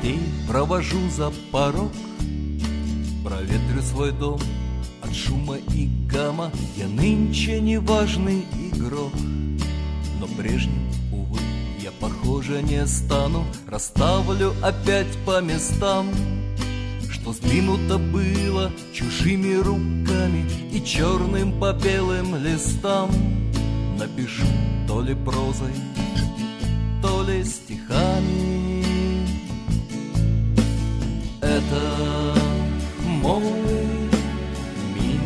гостей провожу за порог, проветрю свой дом от шума и гамма. Я нынче неважный игрок, но прежним, увы, я, похоже, не стану. Расставлю опять по местам, что сдвинуто было чужими руками, и черным по белым листам напишу то ли прозой, то ли стихами. Это мой мир,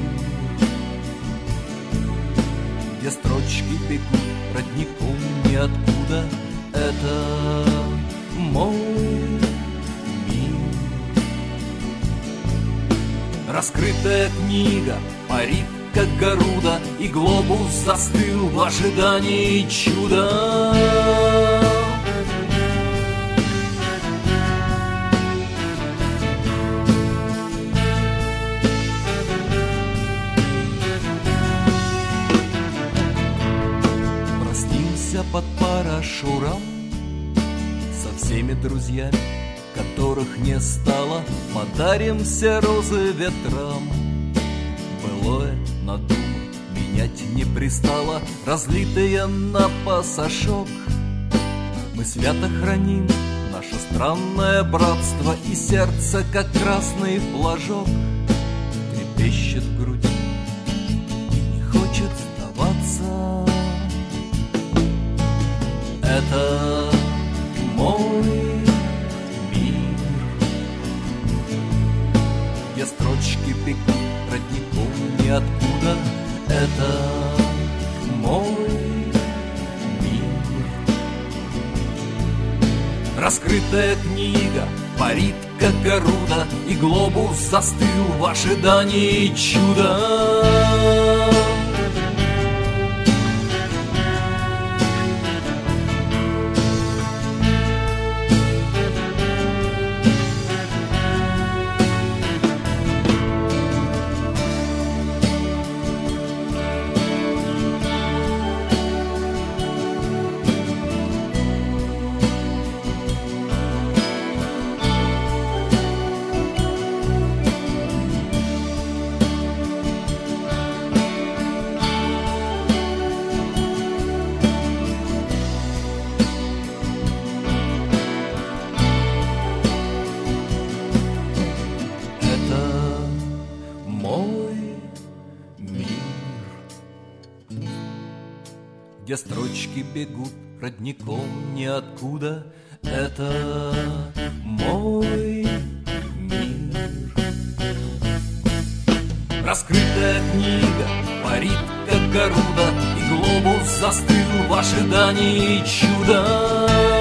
где строчки бегут родником ниоткуда. Это мой мир. Раскрытая книга парит, как Гаруда, и глобус застыл в ожидании чуда. Простимся под парашуром со всеми друзьями, которых не стало. Подаримся розы ветрам. Былое надумать менять не пристало, разлитые на пасашок. Мы свято храним наше странное братство, и сердце, как красный флажок, трепещет в груди и не хочет сдаваться. Это мой мир, где строчки бегут родником ниоткуда. Это мой мир. Раскрытая книга парит, как Гаруда, и глобус застыл в ожидании чуда. Где строчки бегут родником ниоткуда. Это мой мир. Раскрытая книга парит, как Гаруда, и глобус застыл в ожидании чуда.